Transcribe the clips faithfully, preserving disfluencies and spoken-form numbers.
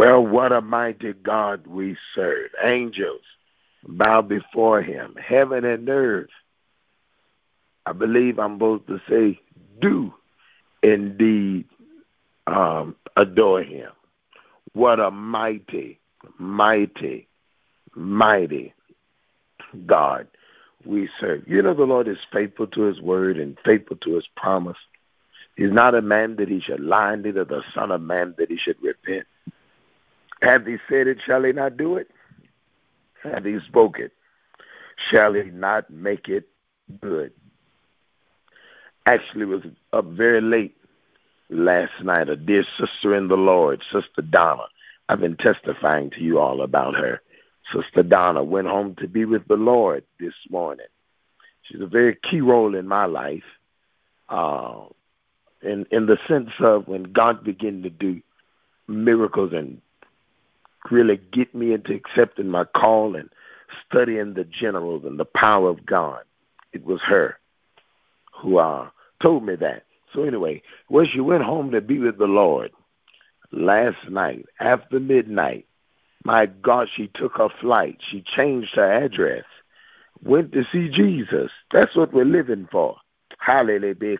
Well, what a mighty God we serve. Angels bow before him. Heaven and earth, I believe I'm supposed to say, do indeed um, adore him. What a mighty, mighty, mighty God we serve. You know the Lord is faithful to his word and faithful to his promise. He's not a man that he should lie, neither the son of man that he should repent. Hath he said it, shall he not do it? Hath he spoke it, shall he not make it good? Actually, was up very late last night. A dear sister in the Lord, Sister Donna. I've been testifying to you all about her. Sister Donna went home to be with the Lord this morning. She's a very key role in my life, uh, in, in the sense of when God began to do miracles and really get me into accepting my call and studying the generals and the power of God. It was her who uh, told me that. So anyway, well, she went home to be with the Lord last night after midnight. My God, she took her flight. She changed her address, went to see Jesus. That's what we're living for. Hallelujah.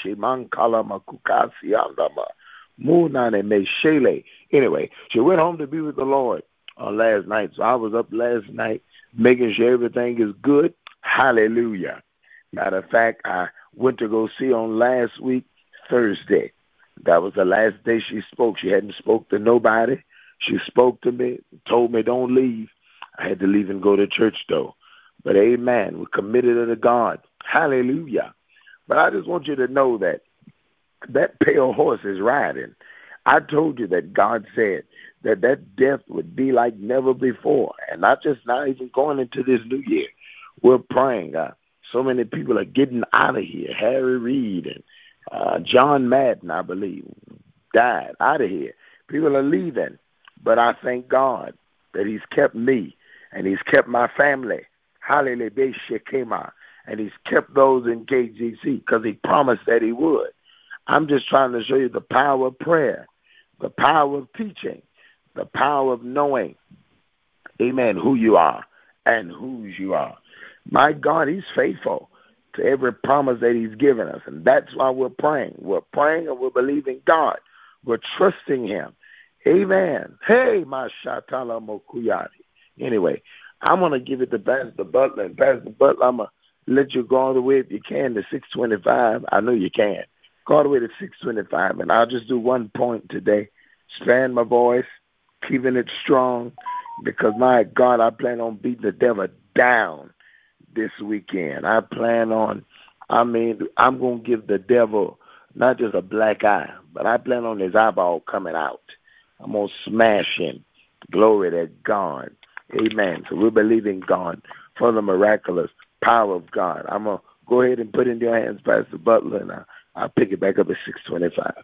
Anyway, she went home to be with the Lord on last night. So I was up last night making sure everything is good. Hallelujah. Matter of fact, I went to go see on last week, Thursday. That was the last day she spoke. She hadn't spoke to nobody. She spoke to me, told me don't leave. I had to leave and go to church, though. But amen, we're committed to God. Hallelujah. But I just want you to know that that pale horse is riding. I told you that God said that that death would be like never before. And not just now, even going into this new year. We're praying. Uh, so many people are getting out of here. Harry Reid and uh, John Madden, I believe, died out of here. People are leaving. But I thank God that he's kept me and he's kept my family. Hallelujah. And he's kept those in K G C because he promised that he would. I'm just trying to show you the power of prayer, the power of teaching, the power of knowing, amen, who you are and whose you are. My God, he's faithful to every promise that he's given us, and that's why we're praying. We're praying and we're believing God. We're trusting him. Amen. Hey, my Shatala Mokuyati. Anyway, I'm going to give it to Pastor Butler, and Pastor Butler, I'm going to let you go all the way, if you can, to six twenty-five. I know you can. Go all the way to six twenty-five, and I'll just do one point today. Sparing my voice, keeping it strong, because, my God, I plan on beating the devil down this weekend. I plan on, I mean, I'm going to give the devil not just a black eye, but I plan on his eyeball coming out. I'm going to smash him. Glory to God. Amen. So we're believing God for the miraculous power of God. I'm going to go ahead and put it in your hands, Pastor Butler, and I'll, I'll pick it back up at six twenty-five.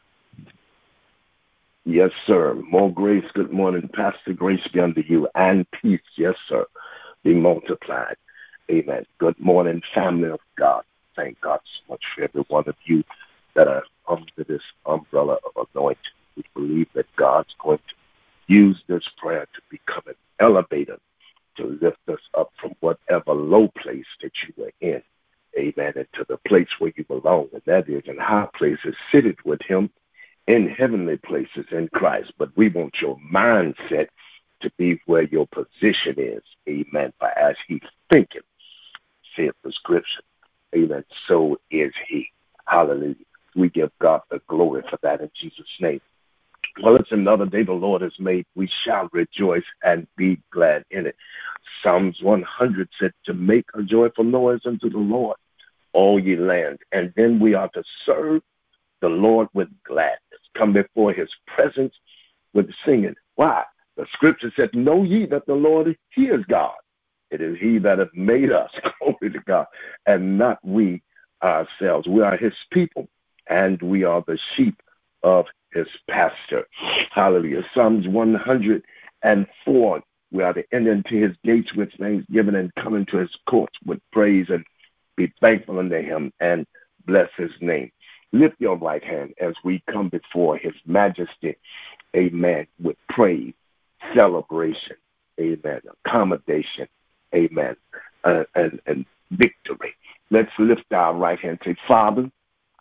Yes, sir. More grace. Good morning, Pastor. Grace be unto you, and peace, yes, sir, be multiplied. Amen. Good morning, family of God. Thank God so much for every one of you that are under this umbrella of anointing. We believe that God's going to use this prayer to become an elevator to lift us up from whatever low place that you were in. Amen. And to the place where you belong, and that is in high places, seated with him in heavenly places in Christ. But we want your mindset to be where your position is. Amen. For as he's thinking, saith the scripture. Amen. So is he. Hallelujah. We give God the glory for that in Jesus' name. Well, it's another day the Lord has made. We shall rejoice and be glad in it. Psalms one hundred said to make a joyful noise unto the Lord, all ye land. And then we are to serve the Lord with gladness. Come before his presence with singing. Why? The scripture said, know ye that the Lord, he is God. It is he that hath made us, glory to God, and not we ourselves. We are his people, and we are the sheep of his pasture. Hallelujah. Psalms one hundred four, we are to enter into his gates with thanksgiving and come into his courts with praise and be thankful unto him and bless his name. Lift your right hand as we come before his majesty, amen, with praise. celebration, amen, accommodation, amen, uh, and, and victory. Let's lift our right hand and say, Father,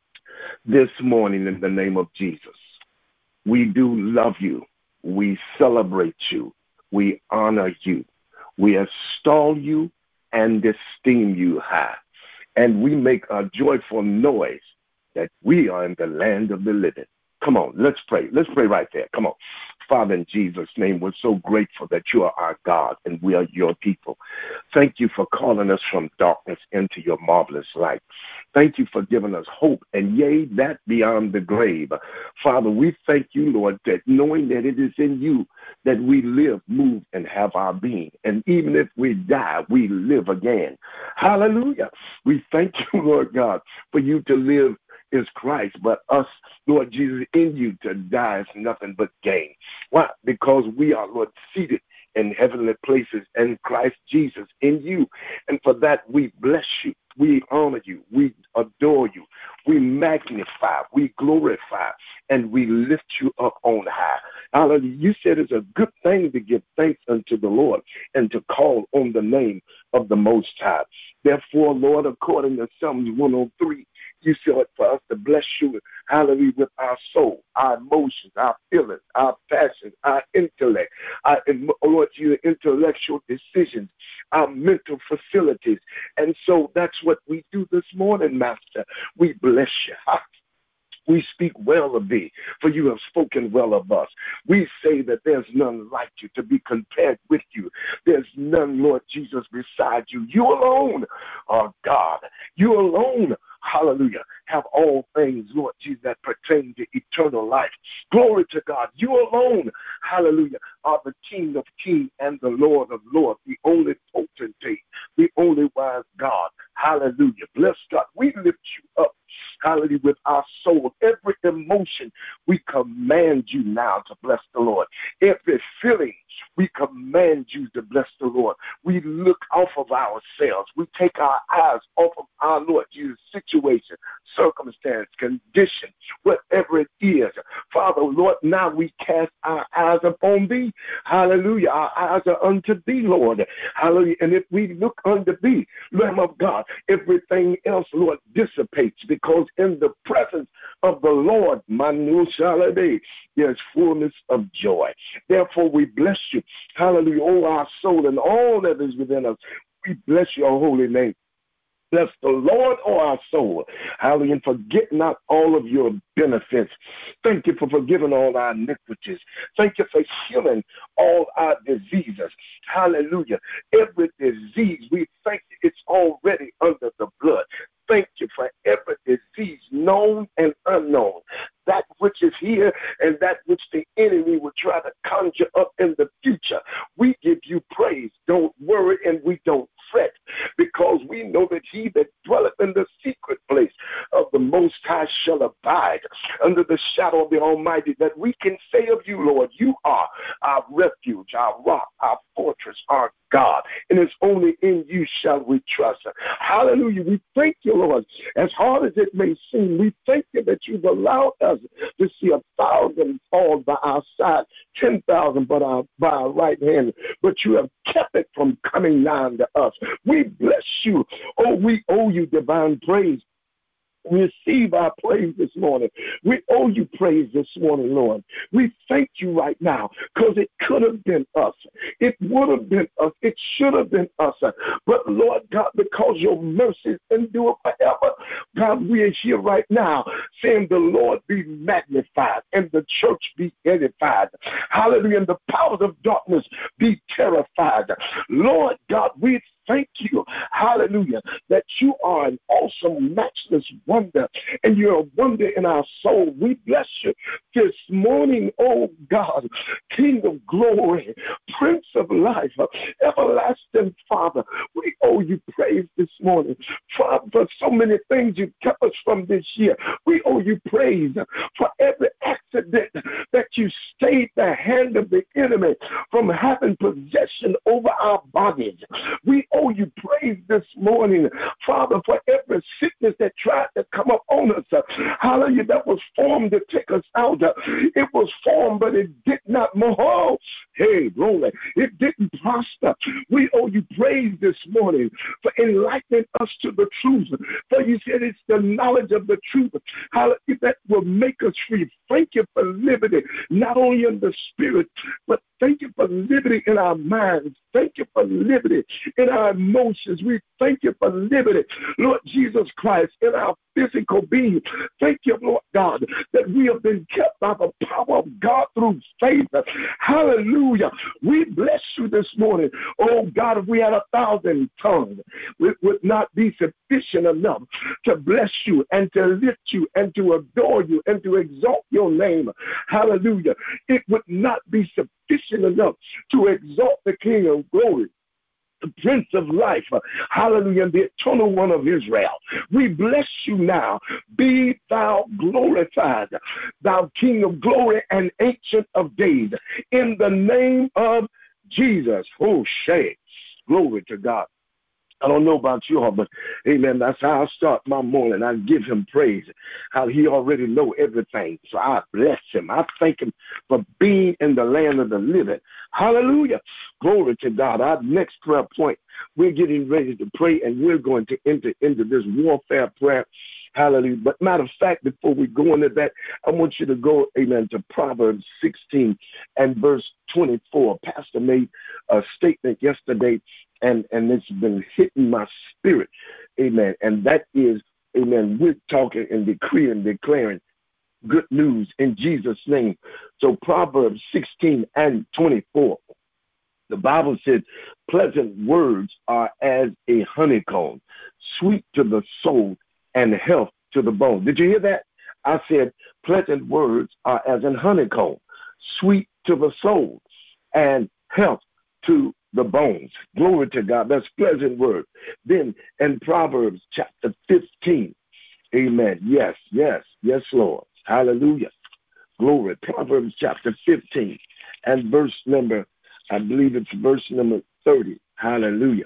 this morning in the name of Jesus, we do love you. We celebrate you. We honor you. We extol you and esteem you high. And we make a joyful noise that we are in the land of the living. Come on, let's pray. Let's pray right there. Come on. Father, in Jesus' name, we're so grateful that you are our God and we are your people. Thank you for calling us from darkness into your marvelous light. Thank you for giving us hope, and yea, that beyond the grave. Father, we thank you, Lord, that knowing that it is in you that we live, move, and have our being. And even if we die, we live again. Hallelujah. We thank you, Lord God, for you to live is Christ, but us, Lord Jesus, in you to die is nothing but gain. Why? Because we are, Lord, seated in heavenly places in Christ Jesus in you. And for that, we bless you. We honor you. We adore you. We magnify. We glorify. And we lift you up on high. Hallelujah. You said it's a good thing to give thanks unto the Lord and to call on the name of the Most High. Therefore, Lord, according to Psalms one oh three, you said it for us to bless you, hallelujah, with our soul, our emotions, our feelings, our passions, our intellect, our, Lord, your intellectual decisions, our mental facilities. And so that's what we do this morning, Master. We bless you. We speak well of thee, for you have spoken well of us. We say that there's none like you to be compared with you. There's none, Lord Jesus, beside you. You alone are God. You alone, hallelujah, have all things, Lord Jesus, that pertain to eternal life. Glory to God. You alone, hallelujah, are the King of kings and the Lord of lords, the only potentate, the only wise God. Hallelujah. Bless God. We lift you up. Hallelujah, with our soul, every emotion, we command you now to bless the Lord. Every feeling, we command you to bless the Lord. We look off of ourselves. We take our eyes off of our Lord Jesus' situation, circumstance, condition, whatever it is. Father, Lord, now we cast our eyes upon thee. Hallelujah. Our eyes are unto thee, Lord. Hallelujah. And if we look unto thee, Lamb of God, everything else, Lord, dissipates, because in the presence of the Lord, Manu Shalade, there's fullness of joy. Therefore, we bless you. Hallelujah. Oh, our soul and all that is within us, we bless your holy name. Bless the Lord, O our soul. Hallelujah. And forget not all of your benefits. Thank you for forgiving all our iniquities. Thank you for healing all our diseases. Hallelujah. Every disease, we thank you, it's already under the blood. Thank you for every disease, known and unknown. That which is here and that which the enemy will try to conjure up in the future. We give you praise. Don't worry and we don't fret, because we know that he that dwelleth in the secret place of the Most High shall abide under the shadow of the Almighty. That we can say of you, Lord, you are our refuge, our rock, our fortress, our God, and it's only in you shall we trust. Hallelujah. We thank you, Lord. As hard as it may seem, we thank you that you've allowed us to see a thousand fall by our side, ten thousand but our, by our right hand, but you have kept it from coming nigh to us. We bless you. Oh, we owe you divine praise. Receive our praise this morning. We owe you praise this morning, Lord. We thank you right now, because it could have been us. It would have been us. It should have been us. But Lord God, because your mercies endure forever, God, we are here right now saying the Lord be magnified and the church be edified. Hallelujah. And the powers of darkness be terrified. Lord God, we thank you, hallelujah, that you are an awesome, matchless wonder, and you're a wonder in our soul. We bless you this morning, oh God, King of glory, Prince of life, everlasting Father. We owe you praise this morning. Father, for so many things you kept us from this year. We owe you praise for every act accident that you stayed the hand of the enemy from having possession over our bodies. We owe you praise this morning, Father, for every sickness that tried to come up on us. Hallelujah, that was formed to take us out. It was formed, but it did not move. Oh, hey, glory. It didn't prosper. We owe you praise this morning for enlightening us to the truth. For you said it's the knowledge of the truth, hallelujah, that will make us free. Thank you for liberty, not only in the spirit, but thank you for liberty in our minds. Thank you for liberty in our emotions. We thank you for liberty, Lord Jesus Christ, in our physical being. Thank you, Lord God, that we have been kept by the power of God through faith. Hallelujah. We bless you this morning. Oh God, if we had a thousand tongues, it would not be sufficient enough to bless you and to lift you and to adore you and to exalt your name. Hallelujah. It would not be sufficient enough to exalt the King of glory, the Prince of Life, hallelujah, the Eternal One of Israel. We bless you now. Be thou glorified, thou King of glory and Ancient of Days, in the name of Jesus. Oh, Shay, glory to God. I don't know about you all, but amen, that's how I start my morning. I give him praise, how he already know everything. So I bless him. I thank him for being in the land of the living. Hallelujah. Glory to God. Our next prayer point, we're getting ready to pray, and we're going to enter into this warfare prayer. Hallelujah. But matter of fact, before we go into that, I want you to go, amen, to Proverbs sixteen and verse twenty-four. Pastor made a statement yesterday, and, and it's been hitting my spirit, amen. And that is, amen, we're talking and decreeing, declaring good news in Jesus' name. So Proverbs sixteen and twenty-four, the Bible says, pleasant words are as a honeycomb, sweet to the soul and health to the bone. Did you hear that? I said, pleasant words are as an honeycomb, sweet to the soul and health to the bones. Glory to God. That's pleasant words. Then in Proverbs chapter fifteen, amen. Yes, yes, yes, Lord. Hallelujah. Glory. Proverbs chapter fifteen and verse number, I believe it's verse number thirty. Hallelujah.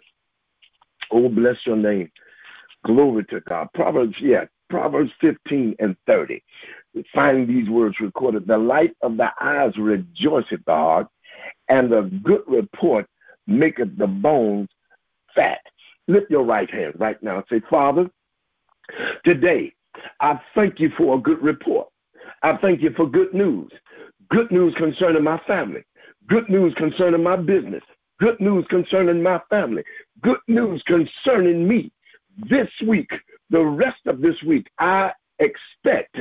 Oh, bless your name. Glory to God. Proverbs, yeah, Proverbs fifteen and thirty. We find these words recorded. The light of the eyes rejoiceth the heart, and the good report maketh the bones fat. Lift your right hand right now and say, Father, today I thank you for a good report. I thank you for good news. Good news concerning my family. Good news concerning my business. Good news concerning my family. Good news concerning me. This week, the rest of this week, I expect,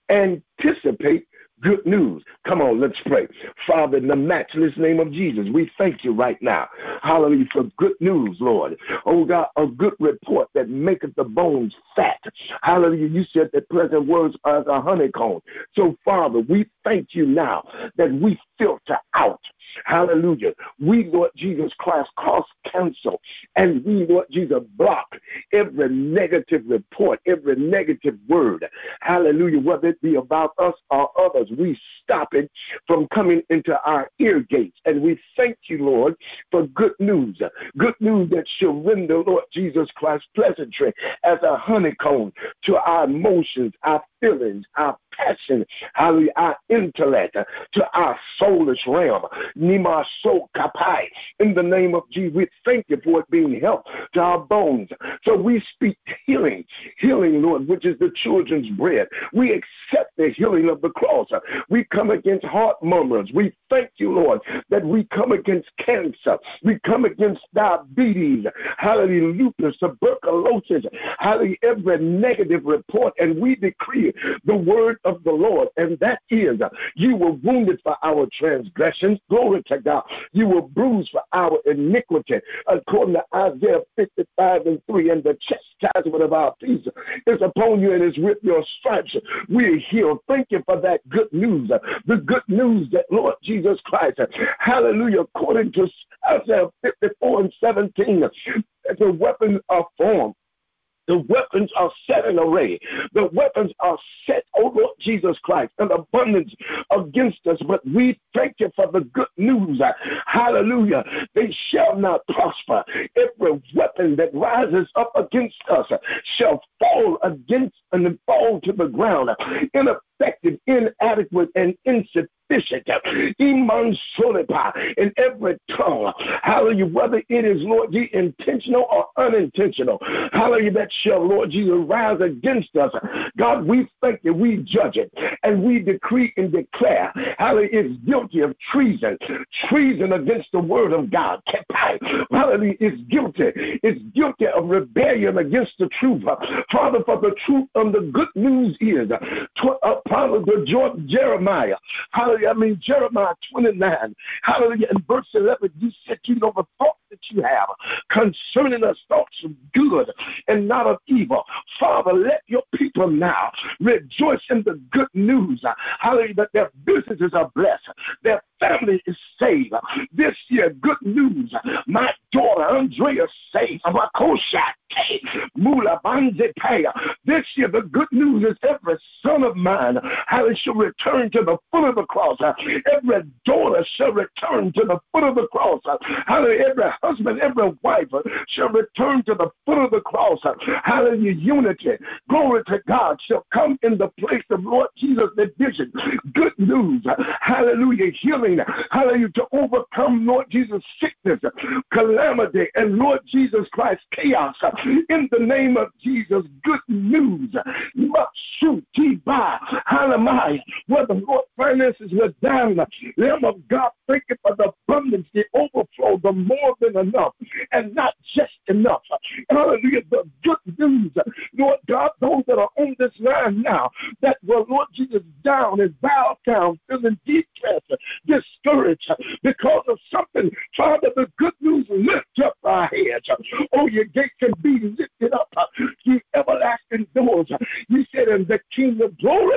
anticipate good news. Come on, let's pray. Father, in the matchless name of Jesus, we thank you right now. Hallelujah, for good news, Lord. Oh, God, a good report that maketh the bones fat. Hallelujah, you said that pleasant words are as a honeycomb. So, Father, we thank you now that we filter out. Hallelujah. We, Lord Jesus Christ, cause cancel, and we, Lord Jesus, block every negative report, every negative word. Hallelujah. Whether it be about us or others, we stop it from coming into our ear gates. And we thank you, Lord, for good news. Good news that shall render, Lord Jesus Christ, pleasantry as a honeycomb to our emotions, our feelings, our passion, hallelujah, our intellect, to our soulish realm. Nima so kapai. In the name of Jesus, we thank you for it being health to our bones. So we speak healing, healing, Lord, which is the children's bread. We accept the healing of the cross. We come against heart murmurs. We thank you, Lord, that we come against cancer. We come against diabetes, hallelujah, lupus, tuberculosis, hallelujah, every negative report. And we decree the word of the Lord, and that is, you were wounded for our transgressions. Glory to God. You were bruised for our iniquity, according to Isaiah fifty-five and three, and the chastisement of our peace is upon you, and is with your stripes we're healed. Thank you for that good news. The good news that Lord Jesus Christ, hallelujah, according to Isaiah fifty-four and seventeen, the weapons are formed. The weapons are set in array. The weapons are set, oh Lord Jesus Christ, an abundance against us. But we thank you for the good news. Hallelujah. They shall not prosper. Every weapon that rises up against us shall fall against and fall to the ground. Ineffective, inadequate, and insufficient. Iman solipa in every tongue. Hallelujah. Whether it is, Lord Jesus, intentional or unintentional. Hallelujah. That shall, Lord Jesus, rise against us. God, we thank you. We judge it. And we decree and declare. Hallelujah. It's guilty of treason. Treason against the word of God. Hallelujah. It's guilty. It's guilty of rebellion against the truth. Father, for the truth of the good news is, Father, the Jeremiah. Hallelujah. I mean, Jeremiah twenty-nine, hallelujah, in verse eleven, you said you know the thoughts that you have concerning us, thoughts of good and not of evil. Father, let your people now rejoice in the good news, hallelujah, that their businesses are blessed, their family is saved. This year, good news, my daughter Andrea saved. This year, the good news is every son of mine, hallelujah, shall return to the foot of the cross. Every daughter shall return to the foot of the cross. Hallelujah. Every husband, every wife shall return to the foot of the cross. Hallelujah. Unity, glory to God, shall come in the place of Lord Jesus' division. Good news. Hallelujah. Healing. Hallelujah. To overcome, Lord Jesus, sickness, calamity, and Lord Jesus Christ, chaos. In the name of Jesus, good news. Hallelujah. Where the Lord finances were down, Lamb of God, thank you for the abundance, the overflow, the more than enough, and not just enough. Hallelujah. The good news, Lord God, those that are on this line now that were, Lord Jesus, down and bowed down, feeling depressed, discouraged because of something. Father, the good news lift up our heads. Oh, your gates can be lifted up. You everlasting doors. You said in the King of glory.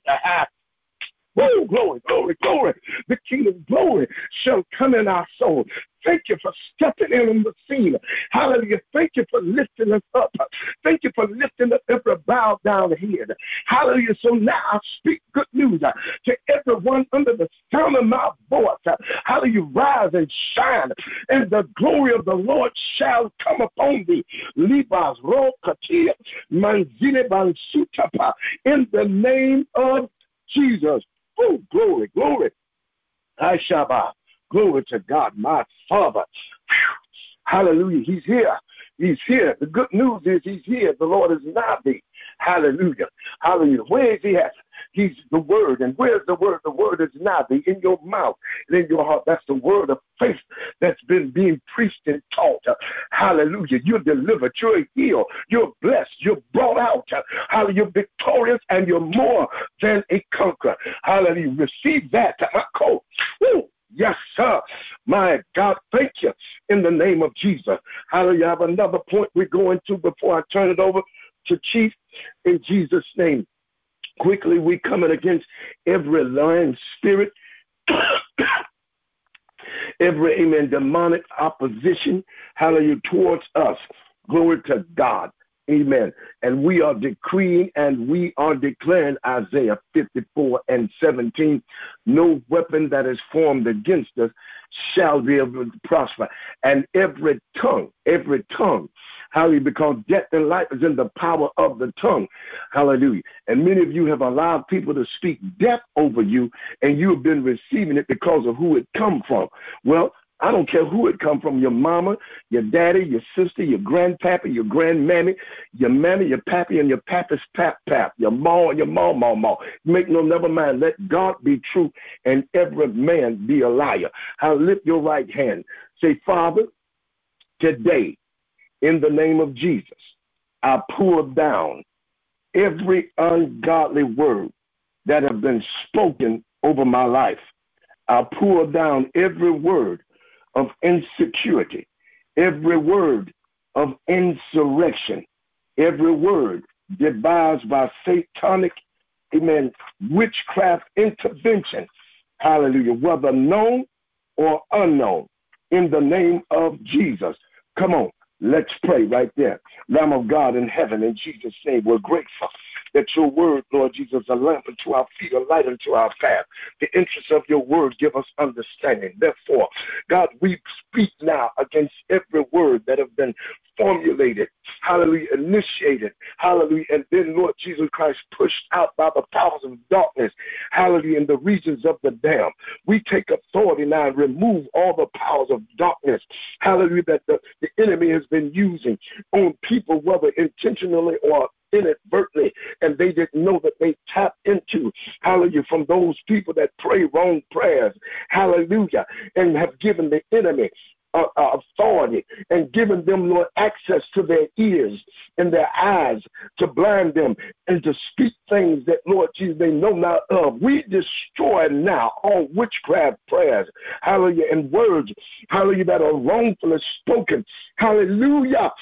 Oh, glory, glory, glory. The King of glory shall come in our soul. Thank you for stepping in on the scene. Hallelujah. Thank you for lifting us up. Thank you for lifting up every bowed down head. Hallelujah. So now I speak good news uh, to everyone under the sound of my voice. Uh, hallelujah. Rise and shine, and the glory of the Lord shall come upon thee. Libas ro katia manzine bansutapa in the name of Jesus. Oh, glory, glory. I Shabbat. Glory to God, my Father. Whew. Hallelujah. He's here. He's here. The good news is he's here. The Lord is nigh thee. Hallelujah. Hallelujah. Where is he at? He's the word. And where's the word? The word is nigh thee, in your mouth and in your heart. That's the word of faith that's been being preached and taught. Hallelujah. You're delivered. You're healed. You're blessed. You're brought out. Hallelujah. You're victorious and you're more than a conqueror. Hallelujah. Receive that. Woo. Yes, sir. My God, thank you in the name of Jesus. Hallelujah. I have another point we're going to before I turn it over to Chief in Jesus' name. Quickly, we coming against every lying spirit, every, amen, demonic opposition, hallelujah, towards us. Glory to God. Amen. And we are decreeing and we are declaring Isaiah fifty-four and seventeen, no weapon that is formed against us shall be able to prosper. And every tongue, every tongue, hallelujah, because death and life is in the power of the tongue. Hallelujah. And many of you have allowed people to speak death over you, and you have been receiving it because of who it come from. Well, I don't care who it come from, your mama, your daddy, your sister, your grandpappy, your grandmammy, your mammy, your pappy, and your pappy's pap pap, your mom, your mom, mom, mom. Make no, never mind. Let God be true and every man be a liar. How lift your right hand. Say, Father, today, in the name of Jesus, I pour down every ungodly word that have been spoken over my life. I pour down every word of insecurity, every word of insurrection, every word devised by satanic, amen, witchcraft intervention, hallelujah, whether known or unknown, in the name of Jesus. Come on, let's pray right there. Lamb of God in heaven, in Jesus' name, we're grateful. that your word, Lord Jesus, a lamp unto our feet, a light unto our path. The interest of your word give us understanding. Therefore, God, we speak now against every word that have been formulated, hallelujah, initiated, hallelujah, and then, Lord Jesus Christ, pushed out by the powers of darkness, hallelujah, in the regions of the damned. We take authority now and remove all the powers of darkness, hallelujah, that the, the enemy has been using on people, whether intentionally or inadvertently, and they didn't know that they tapped into, hallelujah, from those people that pray wrong prayers, hallelujah, and have given the enemy Uh, uh, authority and given them, Lord, access to their ears and their eyes to blind them and to speak things that, Lord Jesus, they know not of. We destroy now all witchcraft prayers, hallelujah, and words, hallelujah, that are wrongfully spoken. Hallelujah.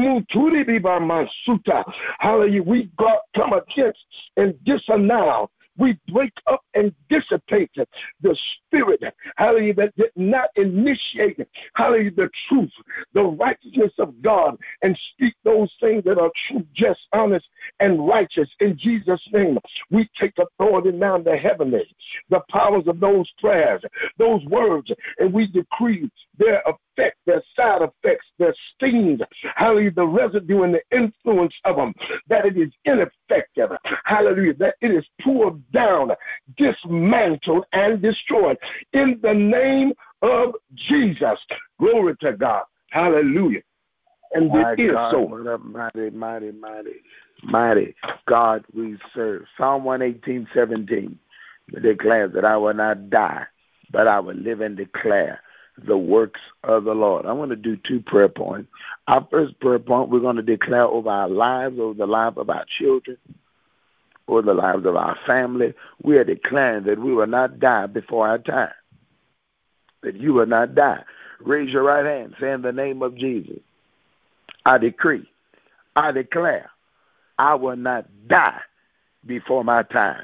Hallelujah. We God come against and disavow. We break up and dissipate the spirit, hallelujah, that did not initiate, hallelujah, the truth, the righteousness of God, and speak those things that are true, just, honest, and righteous. In Jesus' name, we take authority now in the heavenlies, the powers of those prayers, those words, and we decree their effect, their side effects, their stings, hallelujah, the residue and the influence of them, that it is ineffective, hallelujah, that it is pulled down, dismantled, and destroyed in the name of Jesus. Glory to God. Hallelujah. And My it is God, so. what a mighty, mighty, mighty, mighty God we serve. Psalm one eighteen, seventeen declares that I will not die, but I will live and declare the works of the Lord. I want to do two prayer points. Our first prayer point, we're going to declare over our lives, over the lives of our children, over the lives of our family. We are declaring that we will not die before our time, that you will not die. Raise your right hand, say in the name of Jesus, I decree, I declare, I will not die before my time.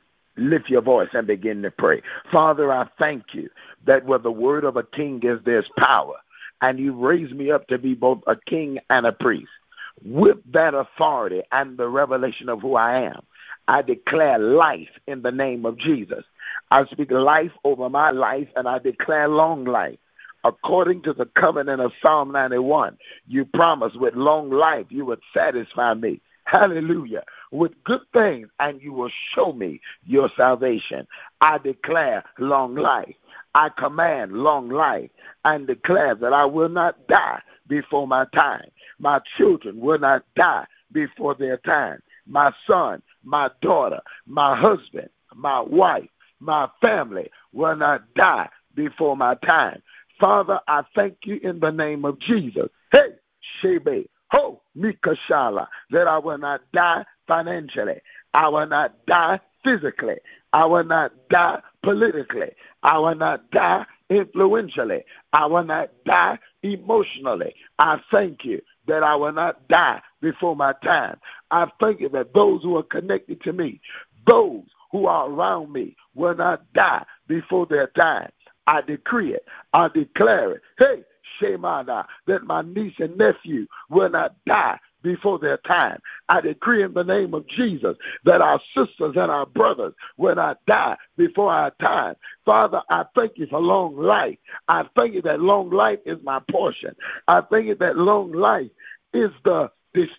Lift your voice and begin to pray. Father, I thank you that where the word of a king is, there's power. And you raised me up to be both a king and a priest. With that authority and the revelation of who I am, I declare life in the name of Jesus. I speak life over my life, and I declare long life. According to the covenant of Psalm ninety-one, you promised with long life you would satisfy me. Hallelujah. With good things, and you will show me your salvation. I declare long life. I command long life and declare that I will not die before my time. My children will not die before their time. My son, my daughter, my husband, my wife, my family will not die before my time. Father, I thank you in the name of Jesus. Hey, Shebe, ho, Mikashala, that I will not die financially. I will not die physically. I will not die politically. I will not die influentially. I will not die emotionally. I thank you that I will not die before my time. I thank you that those who are connected to me, those who are around me, will not die before their time. I decree it. I declare it. Hey, Shemada, that my niece and nephew will not die before their time. I decree in the name of Jesus that our sisters and our brothers will not die before our time. Father, I thank you for long life. I thank you that long life is my portion. I thank you that long life is the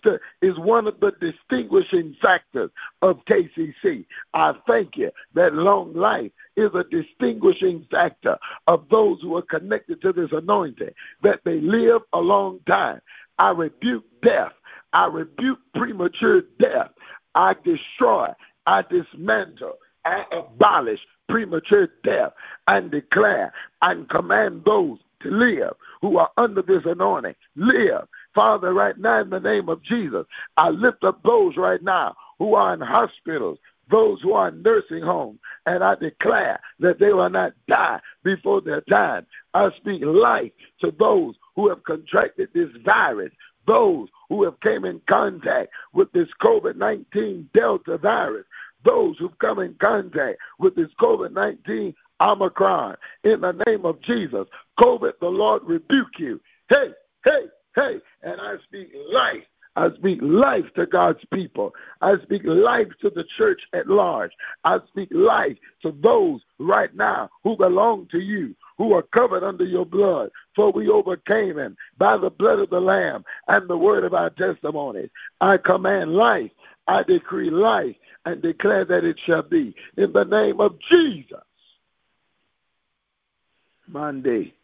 is one of the distinguishing factors of K C C. I thank you that long life is a distinguishing factor of those who are connected to this anointing, that they live a long time. I rebuke death. I rebuke premature death. I destroy, I dismantle, I abolish premature death and declare and command those to live who are under this anointing. Live. Father, right now in the name of Jesus, I lift up those right now who are in hospitals, those who are in nursing homes, and I declare that they will not die before their time. I speak life to those who have contracted this virus, those who have came in contact with this COVID nineteen Delta virus, those who've come in contact with this COVID nineteen Omicron. In the name of Jesus, COVID, the Lord rebuke you. Hey, hey, hey, and I speak life. I speak life to God's people. I speak life to the church at large. I speak life to those right now who belong to you, who are covered under your blood. For we overcame him by the blood of the Lamb and the word of our testimonies. I command life. I decree life and declare that it shall be. In the name of Jesus. Monday,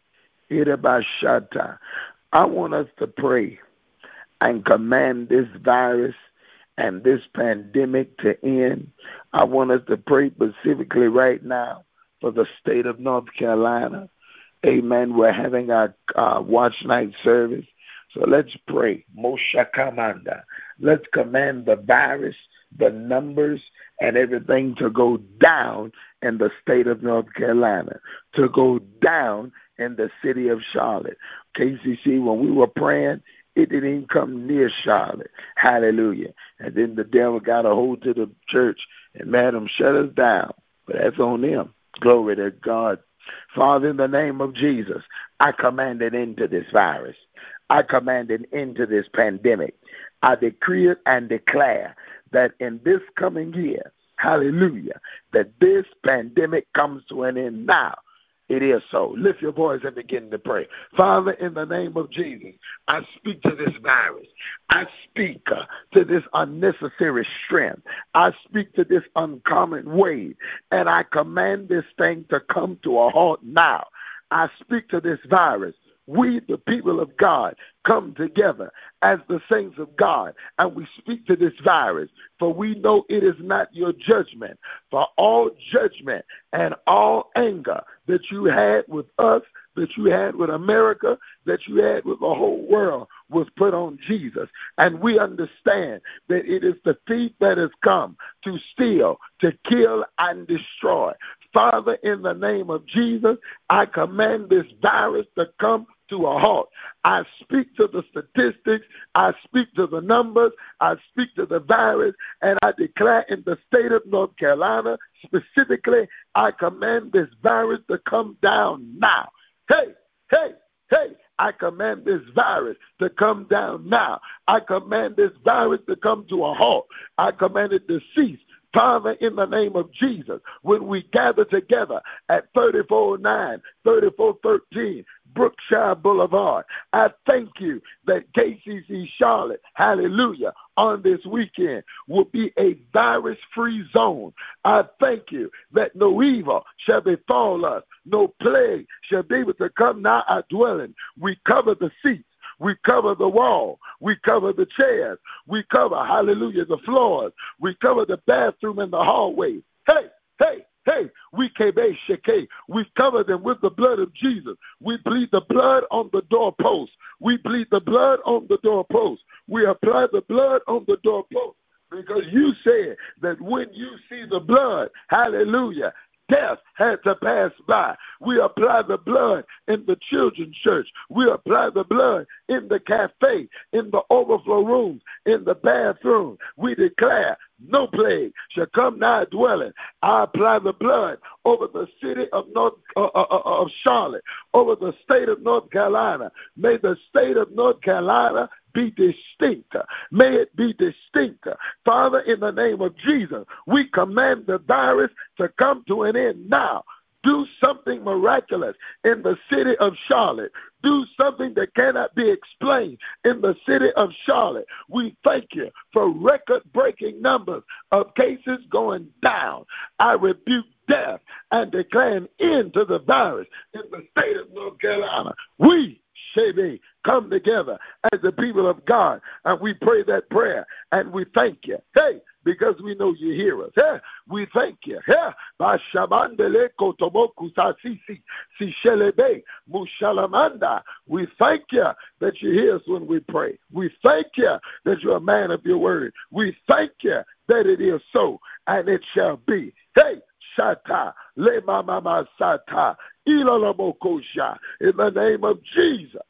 Irabashata. I want us to pray and command this virus and this pandemic to end. I want us to pray specifically right now for the state of North Carolina. Amen. We're having our uh, watch night service. So let's pray. Moshe Kamanda. Let's command the virus, the numbers, and everything to go down in the state of North Carolina, to go down in the city of Charlotte. K C C, when we were praying, it didn't even come near Charlotte. Hallelujah. And then the devil got a hold to the church and made them shut us down. But that's on them. Glory to God. Father, in the name of Jesus, I command an end to this virus. I command an end to this pandemic. I decree it and declare that in this coming year, hallelujah, that this pandemic comes to an end now. It is so. Lift your voice and begin to pray. Father, in the name of Jesus, I speak to this virus. I speak uh, to this unnecessary strength. I speak to this uncommon wave, and I command this thing to come to a halt now. I speak to this virus. We, the people of God, come together as the saints of God, and we speak to this virus, for we know it is not your judgment. For all judgment and all anger that you had with us, that you had with America, that you had with the whole world was put on Jesus. And we understand that it is the thief that has come to steal, to kill, and destroy. Father, in the name of Jesus, I command this virus to come to a halt. I speak to the statistics, I speak to the numbers, I speak to the virus, and I declare in the state of North Carolina, specifically, I command this virus to come down now. Hey, hey, hey, I command this virus to come down now. I command this virus to come to a halt. I command it to cease. Father, in the name of Jesus, when we gather together at thirty-four oh nine, thirty-four thirteen Brookshire Boulevard, I thank you that K C C Charlotte, hallelujah, on this weekend will be a virus-free zone. I thank you that no evil shall befall us, no plague shall be able to come nigh our dwelling. We cover the seats. We cover the wall. We cover the chairs. We cover, hallelujah, the floors. We cover the bathroom and the hallway. Hey, hey, hey, we shake. We cover them with the blood of Jesus. We bleed the blood on the doorpost. We bleed the blood on the doorpost. We apply the blood on the doorpost. Because you said that when you see the blood, hallelujah, death had to pass by. We apply the blood in the children's church. We apply the blood in the cafe, in the overflow rooms, in the bathroom. We declare no plague shall come nigh dwelling. I apply the blood over the city of North uh, uh, uh, of Charlotte, over the state of North Carolina. May the state of North Carolina be distinct. May it be distinct. Father, in the name of Jesus, we command the virus to come to an end now. Do something miraculous in the city of Charlotte. Do something that cannot be explained in the city of Charlotte. We thank you for record-breaking numbers of cases going down. I rebuke death and declare an end to the virus in the state of North Carolina. We Shebe, come together as the people of God, and we pray that prayer, and we thank you. Hey, because we know you hear us. Hey, we thank you. Hey, Bashamandele Kotoboku Sasisi, Sishelebe, Mushalamanda. We thank you that you hear us when we pray. We thank you that you're a man of your word. We thank you that it is so, and it shall be. Hey, Shata, Le Mama Sata, Ilalabokosha, in the name of Jesus.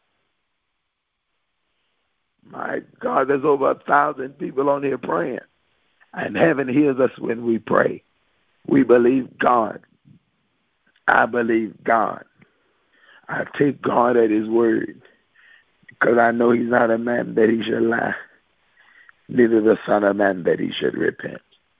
My God, there's over a thousand people on here praying, and heaven hears us when we pray. We believe God. I believe God. I take God at his word, because I know he's not a man that he shall lie. neither the Son of Man that he should repent.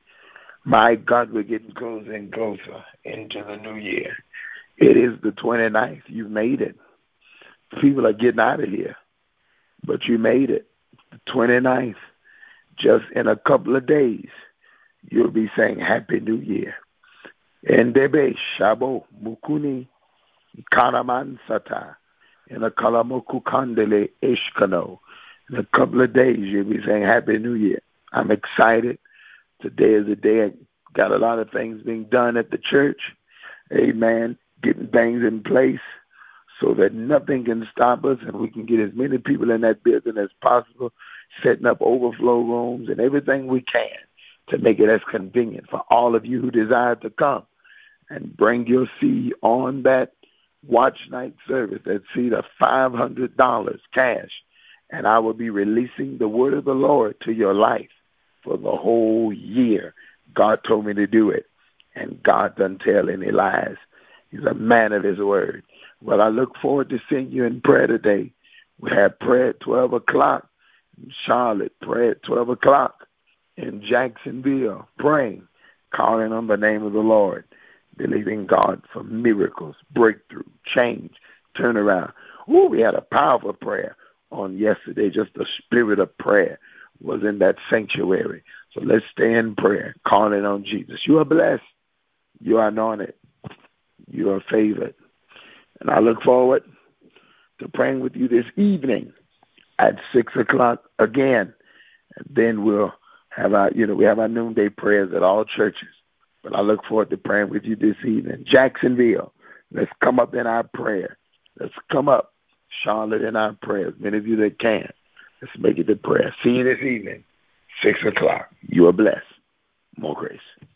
My God, we're getting closer and closer into the new year. It is the twenty-ninth. You've made it. People are getting out of here, but you made it. The twenty-ninth. Just in a couple of days, you'll be saying Happy New Year. Endebe Shabo Mukuni Kanaman Sata in a Kalamoku Kandele Ishkano. In a couple of days, you'll be saying Happy New Year. I'm excited. Today is a day I got a lot of things being done at the church. Amen. Getting things in place so that nothing can stop us and we can get as many people in that building as possible, setting up overflow rooms and everything we can to make it as convenient for all of you who desire to come and bring your seed on that watch night service, that seed of five hundred dollars cash. And I will be releasing the word of the Lord to your life for the whole year. God told me to do it, and God doesn't tell any lies. He's a man of his word. Well, I look forward to seeing you in prayer today. We have prayer at twelve o'clock in Charlotte, prayer at twelve o'clock in Jacksonville, praying, calling on the name of the Lord, believing God for miracles, breakthrough, change, turnaround. Ooh, we had a powerful prayer on yesterday. Just the spirit of prayer was in that sanctuary. So let's stay in prayer, calling on Jesus. You are blessed. You are anointed. You are favored. And I look forward to praying with you this evening at six o'clock again. And then we'll have our, you know, we have our noonday prayers at all churches. But I look forward to praying with you this evening. Jacksonville, let's come up in our prayer. Let's come up, Charlotte, in our prayers. Many of you that can. Let's make it to prayer. See you this evening, six o'clock. You are blessed. More grace.